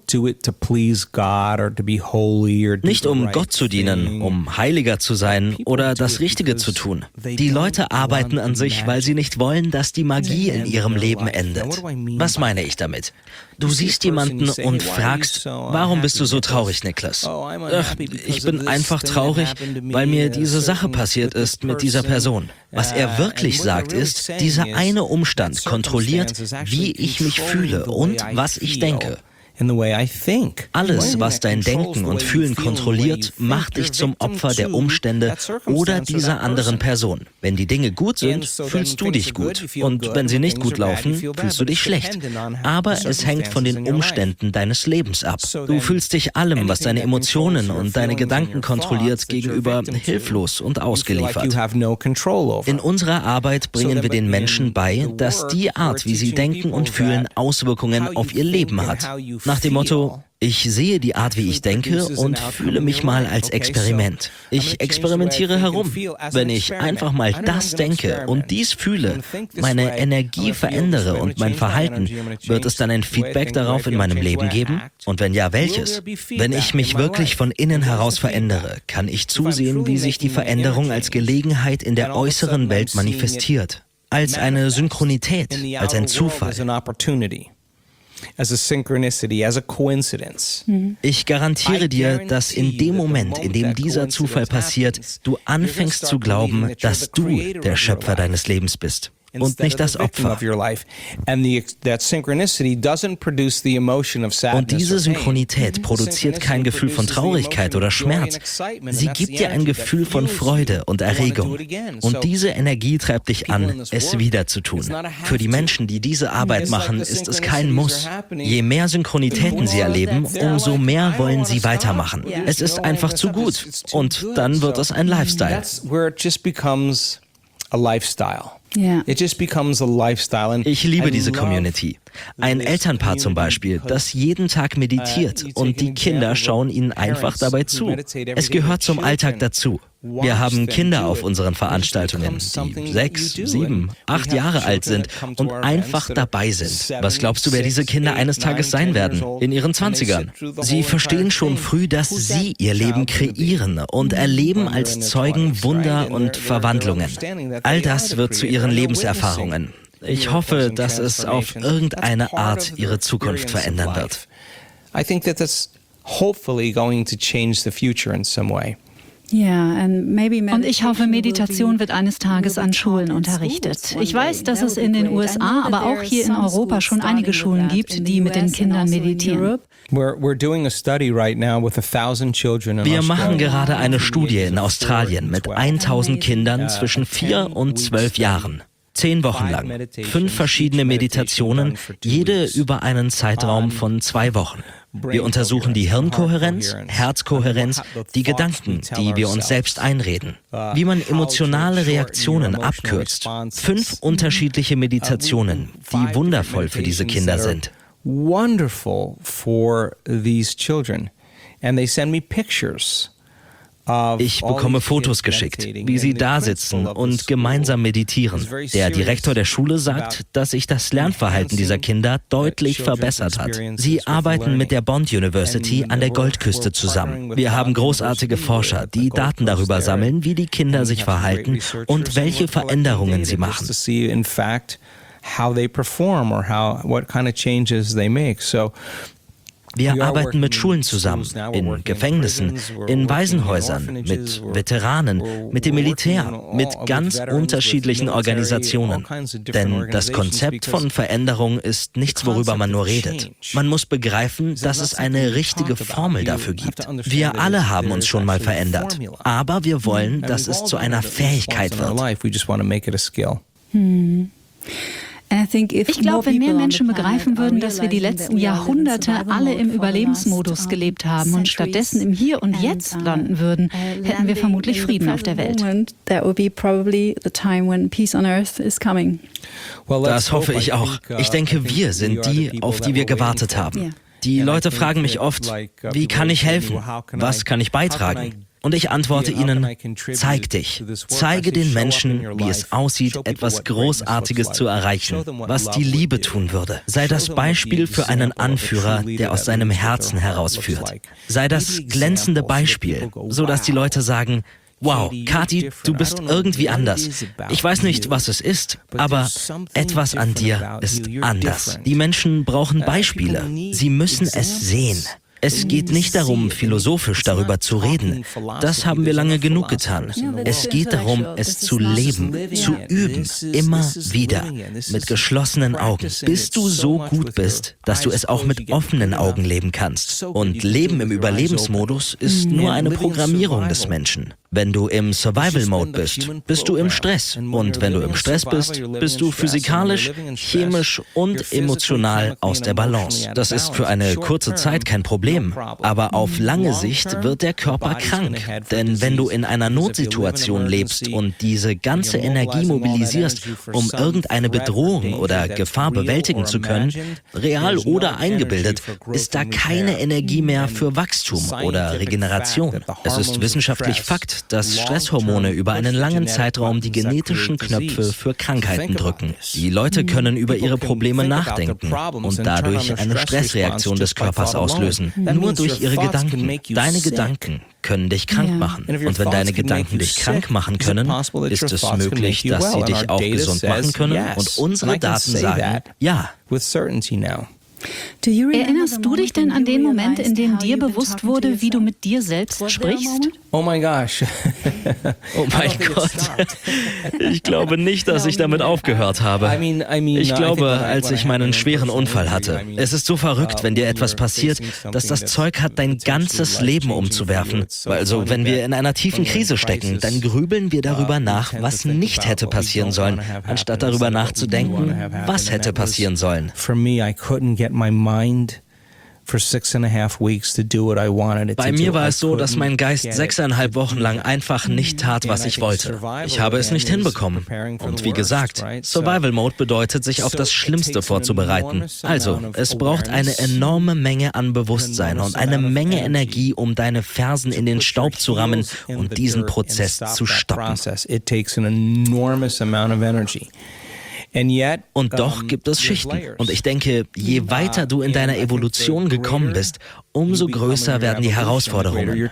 Nicht um Gott zu dienen, um heiliger zu sein oder das Richtige zu tun. Die Leute arbeiten an sich, weil sie nicht wollen, dass die Magie in ihrem Leben endet. Was meine ich damit? Du siehst jemanden und fragst, warum bist du so traurig, Niklas? Ich bin einfach traurig, weil mir diese Sache passiert ist mit dieser Person. Was er wirklich sagt ist, dieser eine Umstand kontrolliert, wie ich mich fühle und was ich denke. Alles, was dein Denken und Fühlen kontrolliert, macht dich zum Opfer der Umstände oder dieser anderen Person. Wenn die Dinge gut sind, fühlst du dich gut. Und wenn sie nicht gut laufen, fühlst du dich schlecht. Aber es hängt von den Umständen deines Lebens ab. Du fühlst dich allem, was deine Emotionen und deine Gedanken kontrolliert, gegenüber hilflos und ausgeliefert. In unserer Arbeit bringen wir den Menschen bei, dass die Art, wie sie denken und fühlen, Auswirkungen auf ihr Leben hat. Nach dem Motto, ich sehe die Art, wie ich denke und fühle mich mal als Experiment. Ich experimentiere herum. Wenn ich einfach mal das denke und dies fühle, meine Energie verändere und mein Verhalten, wird es dann ein Feedback darauf in meinem Leben geben? Und wenn ja, welches? Wenn ich mich wirklich von innen heraus verändere, kann ich zusehen, wie sich die Veränderung als Gelegenheit in der äußeren Welt manifestiert. Als eine Synchronität, als ein Zufall. Ich garantiere dir, dass in dem Moment, in dem dieser Zufall passiert, du anfängst zu glauben, dass du der Schöpfer deines Lebens bist. Und nicht das Opfer. Und diese Synchronität produziert kein Gefühl von Traurigkeit oder Schmerz. Sie gibt dir ein Gefühl von Freude und Erregung. Und diese Energie treibt dich an, es wieder zu tun. Für die Menschen, die diese Arbeit machen, ist es kein Muss. Je mehr Synchronitäten sie erleben, umso mehr wollen sie weitermachen. Es ist einfach zu gut. Und dann wird es ein Lifestyle. Ich liebe diese Community. Ein Elternpaar zum Beispiel, das jeden Tag meditiert und die Kinder schauen ihnen einfach dabei zu. Es gehört zum Alltag dazu. Wir haben Kinder auf unseren Veranstaltungen, die 6, 7, 8 Jahre alt sind und einfach dabei sind. Was glaubst du, wer diese Kinder eines Tages sein werden? In ihren 20ern. Sie verstehen schon früh, dass sie ihr Leben kreieren und erleben als Zeugen Wunder und Verwandlungen. All das wird zu ihren Lebenserfahrungen. Ich hoffe, dass es auf irgendeine Art ihre Zukunft verändern wird. I think that that's hopefully going to change the future in some way. Und ich hoffe, Meditation wird eines Tages an Schulen unterrichtet. Ich weiß, dass es in den USA, aber auch hier in Europa schon einige Schulen gibt, die mit den Kindern meditieren. Wir machen gerade eine Studie in Australien mit 1000 Kindern zwischen 4 und 12 Jahren. 10 Wochen lang. 5 verschiedene Meditationen, jede über einen Zeitraum von 2 Wochen. Wir untersuchen die Hirnkohärenz, Herzkohärenz, die Gedanken, die wir uns selbst einreden, wie man emotionale Reaktionen abkürzt. 5 unterschiedliche Meditationen, die wundervoll für diese Kinder sind. Wonderful for these children. And they send me pictures. Ich bekomme Fotos geschickt, wie sie da sitzen und gemeinsam meditieren. Der Direktor der Schule sagt, dass sich das Lernverhalten dieser Kinder deutlich verbessert hat. Sie arbeiten mit der Bond University an der Goldküste zusammen. Wir haben großartige Forscher, die Daten darüber sammeln, wie die Kinder sich verhalten und welche Veränderungen sie machen. How they perform or what kind of changes they make. Wir arbeiten mit Schulen zusammen, in Gefängnissen, in Waisenhäusern, mit Veteranen, mit dem Militär, mit ganz unterschiedlichen Organisationen. Denn das Konzept von Veränderung ist nichts, worüber man nur redet. Man muss begreifen, dass es eine richtige Formel dafür gibt. Wir alle haben uns schon mal verändert, aber wir wollen, dass es zu einer Fähigkeit wird. Ich glaube, wenn mehr Menschen begreifen würden, dass wir die letzten Jahrhunderte alle im Überlebensmodus gelebt haben und stattdessen im Hier und Jetzt landen würden, hätten wir vermutlich Frieden auf der Welt. Das hoffe ich auch. Ich denke, wir sind die, auf die wir gewartet haben. Die Leute fragen mich oft, wie kann ich helfen? Was kann ich beitragen? Und ich antworte ihnen, zeig dich. Zeige den Menschen, wie es aussieht, etwas Großartiges zu erreichen, was die Liebe tun würde. Sei das Beispiel für einen Anführer, der aus seinem Herzen herausführt. Sei das glänzende Beispiel, sodass die Leute sagen, wow, Kathi, du bist irgendwie anders. Ich weiß nicht, was es ist, aber etwas an dir ist anders. Die Menschen brauchen Beispiele. Sie müssen es sehen. Es geht nicht darum, philosophisch darüber zu reden. Das haben wir lange genug getan. Es geht darum, es zu leben, zu üben, immer wieder, mit geschlossenen Augen, bis du so gut bist, dass du es auch mit offenen Augen leben kannst. Und Leben im Überlebensmodus ist nur eine Programmierung des Menschen. Wenn du im Survival-Mode bist, bist du im Stress. Und wenn du im Stress bist, bist du physikalisch, chemisch und emotional aus der Balance. Das ist für eine kurze Zeit kein Problem. Aber auf lange Sicht wird der Körper krank. Denn wenn du in einer Notsituation lebst und diese ganze Energie mobilisierst, um irgendeine Bedrohung oder Gefahr bewältigen zu können, real oder eingebildet, ist da keine Energie mehr für Wachstum oder Regeneration. Es ist wissenschaftlich Fakt, dass Stresshormone über einen langen Zeitraum die genetischen Knöpfe für Krankheiten drücken. Die Leute können über ihre Probleme nachdenken und dadurch eine Stressreaktion des Körpers auslösen. Nur durch ihre Gedanken. Deine Gedanken können dich krank machen. Und wenn deine Gedanken dich krank machen können, ist es möglich, dass sie dich auch gesund machen können. Und unsere Daten sagen, ja. Erinnerst du dich denn an den Moment, in dem dir bewusst wurde, wie du mit dir selbst sprichst? Oh my gosh. Oh mein Gott. Ich glaube nicht, dass ich damit aufgehört habe. Ich glaube, als ich meinen schweren Unfall hatte. Es ist so verrückt, wenn dir etwas passiert, dass das Zeug hat, dein ganzes Leben umzuwerfen. Also, wenn wir in einer tiefen Krise stecken, dann grübeln wir darüber nach, was nicht hätte passieren sollen, anstatt darüber nachzudenken, was hätte passieren sollen. For me, I couldn't get my mind Bei mir war es so, dass mein Geist 6,5 Wochen lang einfach nicht tat, was ich wollte. Ich habe es nicht hinbekommen. Und wie gesagt, Survival Mode bedeutet, sich auf das Schlimmste vorzubereiten. Also, es braucht eine enorme Menge an Bewusstsein und eine Menge Energie, um deine Fersen in den Staub zu rammen und diesen Prozess zu stoppen. Und doch gibt es Schichten. Und ich denke, je weiter du in deiner Evolution gekommen bist, umso größer werden die Herausforderungen.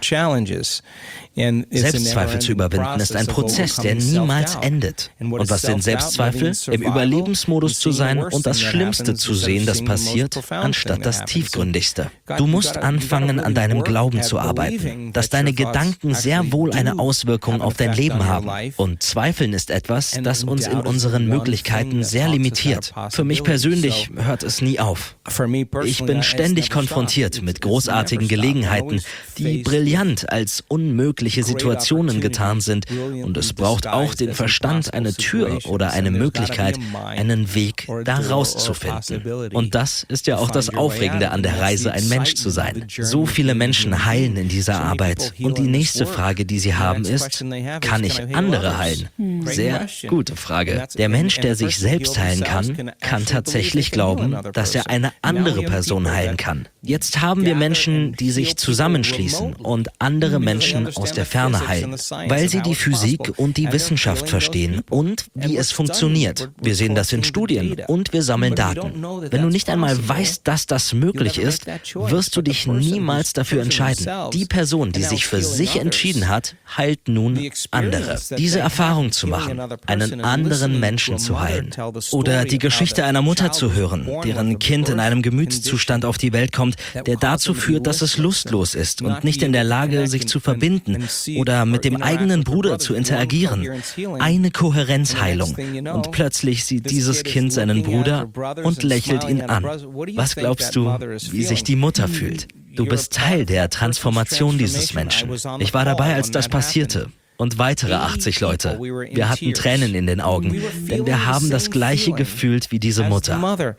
Selbstzweifel zu überwinden ist ein Prozess, der niemals endet. Und was sind Selbstzweifel? Im Überlebensmodus zu sein und das Schlimmste zu sehen, das passiert, anstatt das Tiefgründigste. Du musst anfangen, an deinem Glauben zu arbeiten, dass deine Gedanken sehr wohl eine Auswirkung auf dein Leben haben. Und Zweifeln ist etwas, das uns in unseren Möglichkeiten sehr limitiert. Für mich persönlich hört es nie auf. Ich bin ständig konfrontiert mit großartigen Gelegenheiten, die brillant als unmögliche Situationen getan sind. Und es braucht auch den Verstand, eine Tür oder eine Möglichkeit, einen Weg da rauszufinden. Und das ist ja auch das Aufregende an der Reise, ein Mensch zu sein. So viele Menschen heilen in dieser Arbeit. Und die nächste Frage, die sie haben, ist, kann ich andere heilen? Sehr gute Frage. Der Mensch, der sich selbst heilen kann, kann tatsächlich glauben, dass er eine andere Person heilen kann. Jetzt haben wir Menschen, die sich zusammenschließen und andere Menschen aus der Ferne heilen, weil sie die Physik und die Wissenschaft verstehen und wie es funktioniert. Wir sehen das in Studien und wir sammeln Daten. Wenn du nicht einmal weißt, dass das möglich ist, wirst du dich niemals dafür entscheiden. Die Person, die sich für sich entschieden hat, heilt nun andere. Diese Erfahrung zu machen, einen anderen Menschen zu heilen. Oder die Geschichte einer Mutter zu hören, deren Kind in einem Gemütszustand auf die Welt kommt, der dazu führt, dass es lustlos ist und nicht in der Lage, sich zu verbinden oder mit dem eigenen Bruder zu interagieren. Eine Kohärenzheilung. Und plötzlich sieht dieses Kind seinen Bruder und lächelt ihn an. Was glaubst du, wie sich die Mutter fühlt? Du bist Teil der Transformation dieses Menschen. Ich war dabei, als das passierte. Und weitere 80 Leute. Wir hatten Tränen in den Augen, denn wir haben das Gleiche gefühlt wie diese Mutter.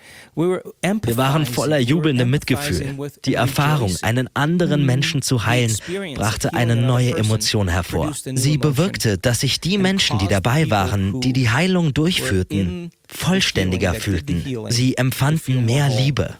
Wir waren voller jubelndem Mitgefühl. Die Erfahrung, einen anderen Menschen zu heilen, brachte eine neue Emotion hervor. Sie bewirkte, dass sich die Menschen, die dabei waren, die die Heilung durchführten, vollständiger fühlten. Sie empfanden mehr Liebe.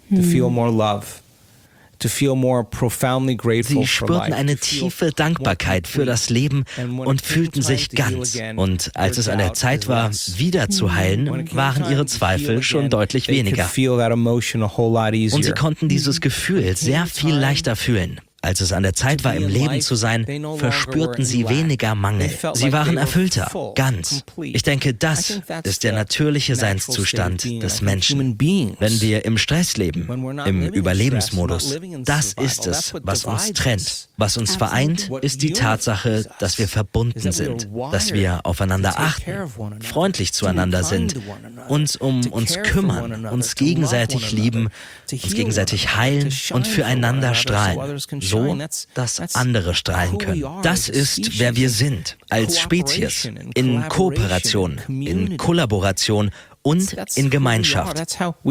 Sie spürten eine tiefe Dankbarkeit für das Leben und fühlten sich ganz. Und als es an der Zeit war, wieder zu heilen, waren ihre Zweifel schon deutlich weniger. Und sie konnten dieses Gefühl sehr viel leichter fühlen. Als es an der Zeit war, im Leben zu sein, verspürten sie weniger Mangel. Sie waren erfüllter, ganz. Ich denke, das ist der natürliche Seinszustand des Menschen. Wenn wir im Stress leben, im Überlebensmodus, das ist es, was uns trennt. Was uns vereint, ist die Tatsache, dass wir verbunden sind, dass wir aufeinander achten, freundlich zueinander sind, uns um uns kümmern, uns gegenseitig lieben, uns gegenseitig heilen und füreinander strahlen. So, dass andere strahlen können. Das ist, wer wir sind, als Spezies, in Kooperation, in Kollaboration und in Gemeinschaft.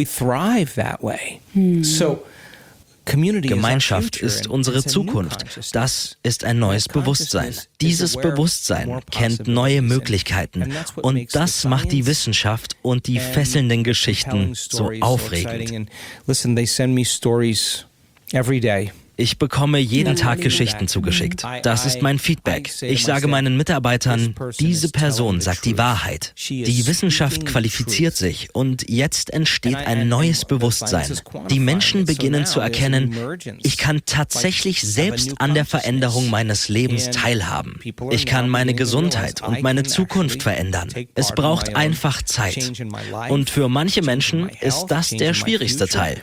Gemeinschaft ist unsere Zukunft. Das ist ein neues Bewusstsein. Dieses Bewusstsein kennt neue Möglichkeiten. Und das macht die Wissenschaft und die fesselnden Geschichten so aufregend. Ich bekomme jeden Tag Geschichten zugeschickt. Das ist mein Feedback. Ich sage meinen Mitarbeitern, diese Person sagt die Wahrheit. Die Wissenschaft qualifiziert sich und jetzt entsteht ein neues Bewusstsein. Die Menschen beginnen zu erkennen, ich kann tatsächlich selbst an der Veränderung meines Lebens teilhaben. Ich kann meine Gesundheit und meine Zukunft verändern. Es braucht einfach Zeit. Und für manche Menschen ist das der schwierigste Teil.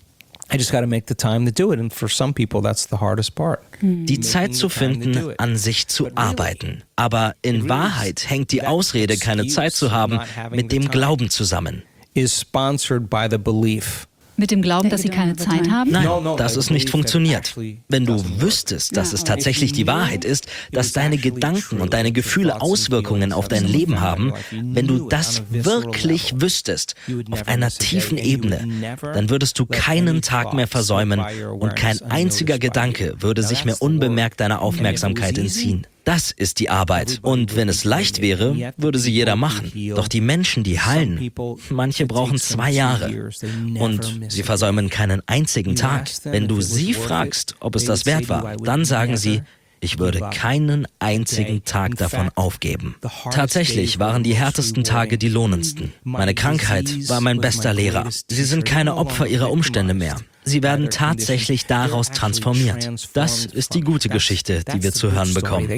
Die Zeit zu finden, an sich zu arbeiten. Aber in Wahrheit hängt die Ausrede, keine Zeit zu haben, mit dem Glauben zusammen. Mit dem Glauben, dass sie keine Zeit haben? Nein, dass es nicht funktioniert. Wenn du wüsstest, dass es tatsächlich die Wahrheit ist, dass deine Gedanken und deine Gefühle Auswirkungen auf dein Leben haben, wenn du das wirklich wüsstest, auf einer tiefen Ebene, dann würdest du keinen Tag mehr versäumen und kein einziger Gedanke würde sich mehr unbemerkt deiner Aufmerksamkeit entziehen. Das ist die Arbeit. Und wenn es leicht wäre, würde sie jeder machen. Doch die Menschen, die heilen, manche brauchen 2 Jahre. Und sie versäumen keinen einzigen Tag. Wenn du sie fragst, ob es das wert war, dann sagen sie, ich würde keinen einzigen Tag davon aufgeben. Tatsächlich waren die härtesten Tage die lohnendsten. Meine Krankheit war mein bester Lehrer. Sie sind keine Opfer ihrer Umstände mehr. Sie werden tatsächlich daraus transformiert. Das ist die gute Geschichte, die wir zu hören bekommen.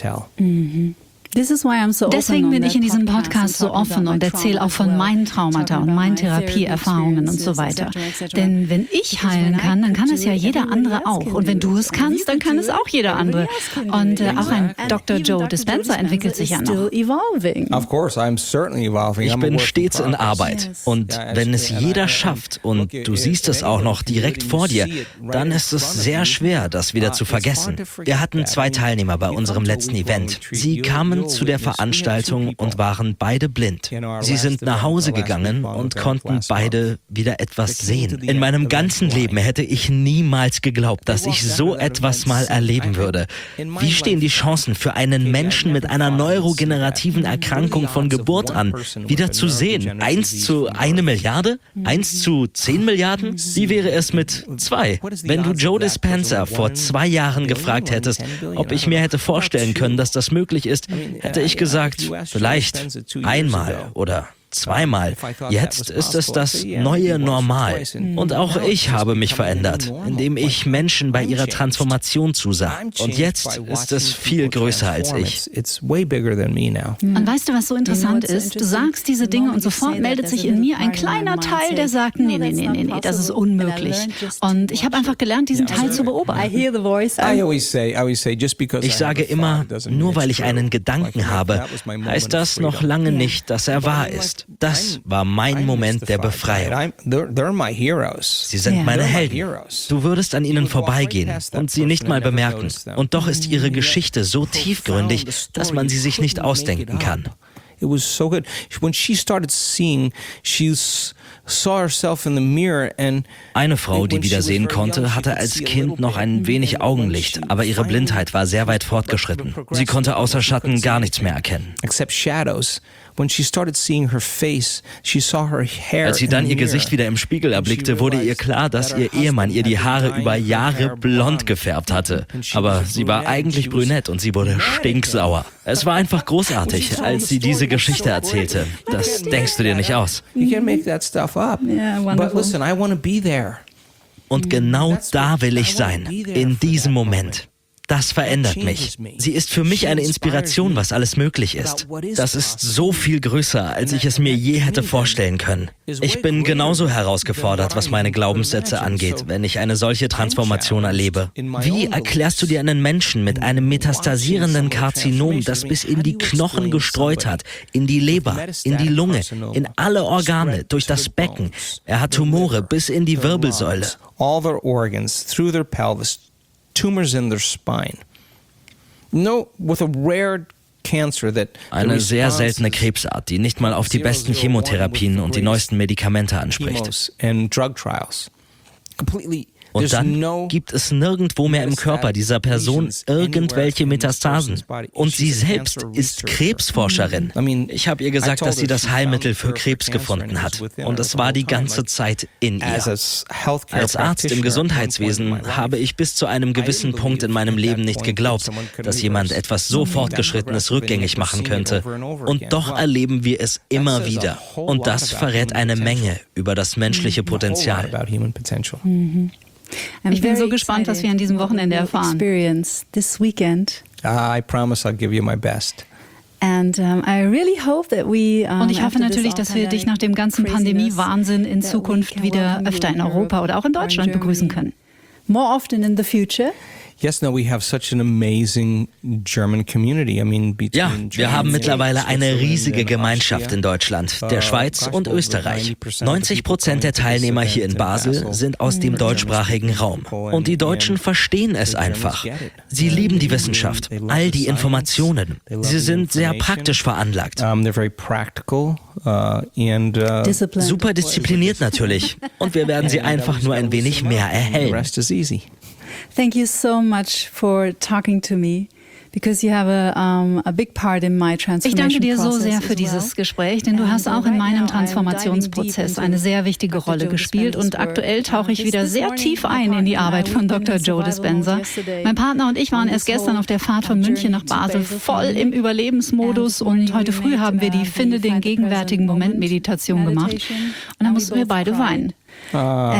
Deswegen bin ich in diesem Podcast so offen und erzähle auch von meinen Traumata und meinen Therapieerfahrungen und so weiter. Denn wenn ich heilen kann, dann kann es ja jeder andere auch. Und wenn du es kannst, dann kann es auch jeder andere. Und auch ein Dr. Joe Dispenza entwickelt sich ja noch. Ich bin stets in Arbeit. Und wenn es jeder schafft und du siehst es auch noch direkt vor dir, dann ist es sehr schwer, das wieder zu vergessen. Wir hatten 2 Teilnehmer bei unserem letzten Event. Sie kamen zu der Veranstaltung und waren beide blind. Sie sind nach Hause gegangen und konnten beide wieder etwas sehen. In meinem ganzen Leben hätte ich niemals geglaubt, dass ich so etwas mal erleben würde. Wie stehen die Chancen für einen Menschen mit einer neurogenerativen Erkrankung von Geburt an, wieder zu sehen? 1 zu 1 Milliarde? 1 zu 10 Milliarden? Wie wäre es mit 2? Wenn du Joe Dispenza vor 2 Jahren gefragt hättest, ob ich mir hätte vorstellen können, dass das möglich ist, hätte ich gesagt, vielleicht einmal oder 2-mal. Jetzt ist es das neue Normal. Und auch ich habe mich verändert, indem ich Menschen bei ihrer Transformation zusah. Und jetzt ist es viel größer als ich. Und weißt du, was so interessant ist? Du sagst diese Dinge und sofort meldet sich in mir ein kleiner Teil, der sagt, nee, das ist unmöglich. Und ich habe einfach gelernt, diesen Teil zu beobachten. Ich sage immer, nur weil ich einen Gedanken habe, heißt das noch lange nicht, dass er wahr ist. Das war mein Moment der Befreiung. Sie sind meine Helden. Du würdest an ihnen vorbeigehen und sie nicht mal bemerken. Und doch ist ihre Geschichte so tiefgründig, dass man sie sich nicht ausdenken kann. It was so good. When she started seeing, she saw herself in the mirror and eine Frau, die wieder sehen konnte, hatte als Kind noch ein wenig Augenlicht, aber ihre Blindheit war sehr weit fortgeschritten. Sie konnte außer Schatten gar nichts mehr erkennen. Except shadows. When she started seeing her face, she saw her hair. Als sie dann ihr Gesicht wieder im Spiegel erblickte, wurde ihr klar, dass ihr Ehemann ihr die Haare über Jahre blond gefärbt hatte. Aber sie war eigentlich brünett und sie wurde stinksauer. Es war einfach großartig, als sie diese Geschichte erzählte. Das denkst du dir nicht aus. You can't make that stuff up. But listen, I want to be there. Und genau da will ich sein, in diesem Moment. Das verändert mich. Sie ist für mich eine Inspiration, was alles möglich ist. Das ist so viel größer, als ich es mir je hätte vorstellen können. Ich bin genauso herausgefordert, was meine Glaubenssätze angeht, wenn ich eine solche Transformation erlebe. Wie erklärst du dir einen Menschen mit einem metastasierenden Karzinom, das bis in die Knochen gestreut hat, in die Leber, in die Lunge, in alle Organe, durch das Becken? Er hat Tumore bis in die Wirbelsäule. All their organs, through their pelvis. Tumors in their spine. With a rare cancer that eine sehr seltene Krebsart, die nicht mal auf die besten Chemotherapien und die neuesten Medikamente anspricht. Und dann gibt es nirgendwo mehr im Körper dieser Person irgendwelche Metastasen. Und sie selbst ist Krebsforscherin. Ich habe ihr gesagt, dass sie das Heilmittel für Krebs gefunden hat. Und es war die ganze Zeit in ihr. Als Arzt im Gesundheitswesen habe ich bis zu einem gewissen Punkt in meinem Leben nicht geglaubt, dass jemand etwas so Fortgeschrittenes rückgängig machen könnte. Und doch erleben wir es immer wieder. Und das verrät eine Menge über das menschliche Potenzial. Ich bin so gespannt, was wir an diesem Wochenende erfahren. I promise I'll give you my best. Und ich hoffe natürlich, dass wir dich nach dem ganzen Pandemie-Wahnsinn in Zukunft wieder öfter in Europa oder auch in Deutschland begrüßen können. More often in the future. Yes, no, we have such an amazing German community. I mean, ja, wir haben mittlerweile eine riesige Gemeinschaft in Deutschland, der Schweiz und Österreich. 90% der Teilnehmer hier in Basel sind aus dem deutschsprachigen Raum. Und die Deutschen verstehen es einfach. Sie lieben die Wissenschaft, all die Informationen. Sie sind sehr praktisch veranlagt. Super diszipliniert natürlich. Und wir werden sie einfach nur ein wenig mehr erhellen. Thank you so much for talking to me. Because you have a big part in my transformation. Ich danke dir so sehr für dieses Gespräch, denn du hast auch in meinem Transformationsprozess eine sehr wichtige Rolle gespielt und aktuell tauche ich wieder sehr tief ein in die Arbeit von Dr. Joe Dispenza. Mein Partner und ich waren erst gestern auf der Fahrt von München nach Basel voll im Überlebensmodus und heute früh haben wir die Finde den gegenwärtigen Moment Meditation gemacht und dann mussten wir beide weinen. You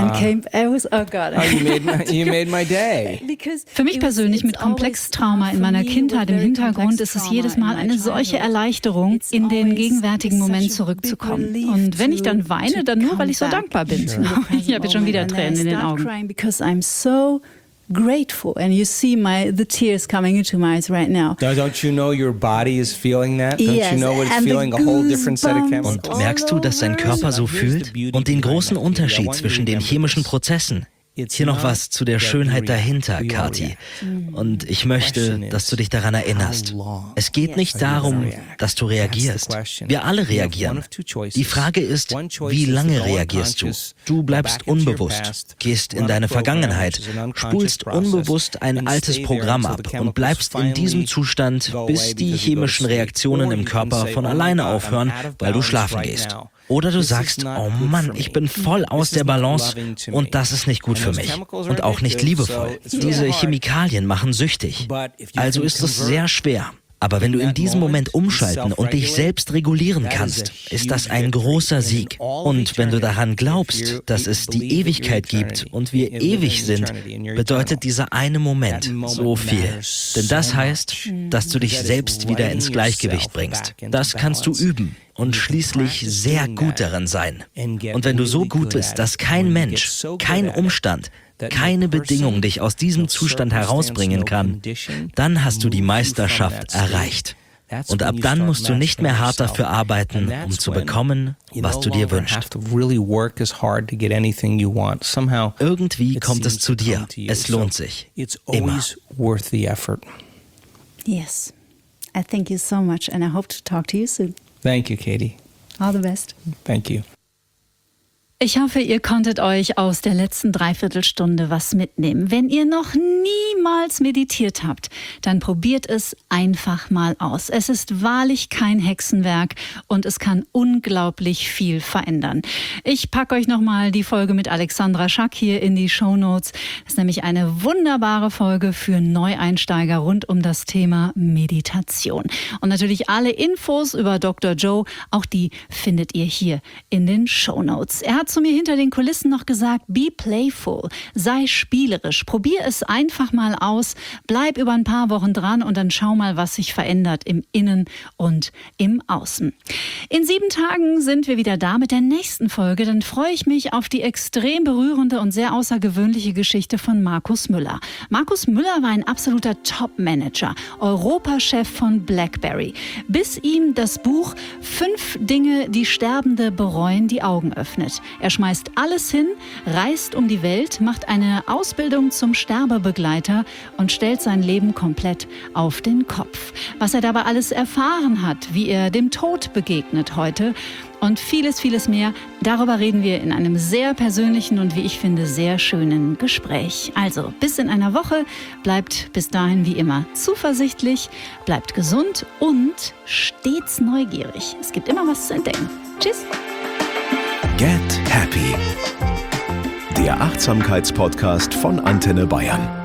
made my day. Für mich persönlich mit Komplextrauma in meiner Kindheit im Hintergrund ist es jedes Mal eine solche Erleichterung, in den gegenwärtigen Moment zurückzukommen. Und wenn ich dann weine, dann nur, weil ich so dankbar bin. Ich habe jetzt schon wieder Tränen in den Augen. Grateful, and you see the tears coming into my eyes right now. Don't you know your body is feeling that? Don't you know it's feeling a whole different set of chemicals? Und merkst du, dass dein Körper so fühlt? Und den großen Unterschied zwischen den chemischen Prozessen? Hier noch was zu der Schönheit dahinter, Kathi. Und ich möchte, dass du dich daran erinnerst. Es geht nicht darum, dass du reagierst. Wir alle reagieren. Die Frage ist, wie lange reagierst du? Du bleibst unbewusst, gehst in deine Vergangenheit, spulst unbewusst ein altes Programm ab und bleibst in diesem Zustand, bis die chemischen Reaktionen im Körper von alleine aufhören, weil du schlafen gehst. Oder du sagst, oh Mann, ich bin voll aus der Balance und das ist nicht gut für mich und auch nicht liebevoll. Diese Chemikalien machen süchtig. Also ist es sehr schwer. Aber wenn du in diesem Moment umschalten und dich selbst regulieren kannst, ist das ein großer Sieg. Und wenn du daran glaubst, dass es die Ewigkeit gibt und wir ewig sind, bedeutet dieser eine Moment so viel. Denn das heißt, dass du dich selbst wieder ins Gleichgewicht bringst. Das kannst du üben und schließlich sehr gut darin sein. Und wenn du so gut bist, dass kein Mensch, kein Umstand, keine Bedingung dich aus diesem Zustand herausbringen kann, dann hast du die Meisterschaft erreicht. Und ab dann musst du nicht mehr hart dafür arbeiten, um zu bekommen, was du dir wünschst. Irgendwie kommt es zu dir. Es lohnt sich. Immer. Yes. I thank you so much and I hope to talk to you soon. Thank you, Katie. All the best. Thank you. Ich hoffe, ihr konntet euch aus der letzten Dreiviertelstunde was mitnehmen. Wenn ihr noch niemals meditiert habt, dann probiert es einfach mal aus. Es ist wahrlich kein Hexenwerk und es kann unglaublich viel verändern. Ich packe euch nochmal die Folge mit Alexandra Schack hier in die Shownotes. Das ist nämlich eine wunderbare Folge für Neueinsteiger rund um das Thema Meditation. Und natürlich alle Infos über Dr. Joe, auch die findet ihr hier in den Shownotes. Er hat zu mir hinter den Kulissen noch gesagt, be playful, sei spielerisch, probier es einfach mal aus, bleib über ein paar Wochen dran und dann schau mal, was sich verändert im Innen und im Außen. In 7 Tagen sind wir wieder da mit der nächsten Folge, dann freue ich mich auf die extrem berührende und sehr außergewöhnliche Geschichte von Markus Müller. Markus Müller war ein absoluter Top-Manager, Europachef von BlackBerry, bis ihm das Buch 5 Dinge, die Sterbende bereuen, die Augen öffnet. Er schmeißt alles hin, reist um die Welt, macht eine Ausbildung zum Sterbebegleiter und stellt sein Leben komplett auf den Kopf. Was er dabei alles erfahren hat, wie er dem Tod begegnet heute und vieles, vieles mehr, darüber reden wir in einem sehr persönlichen und wie ich finde, sehr schönen Gespräch. Also bis in einer Woche, bleibt bis dahin wie immer zuversichtlich, bleibt gesund und stets neugierig. Es gibt immer was zu entdecken. Tschüss! Get Happy. Der Achtsamkeitspodcast von Antenne Bayern.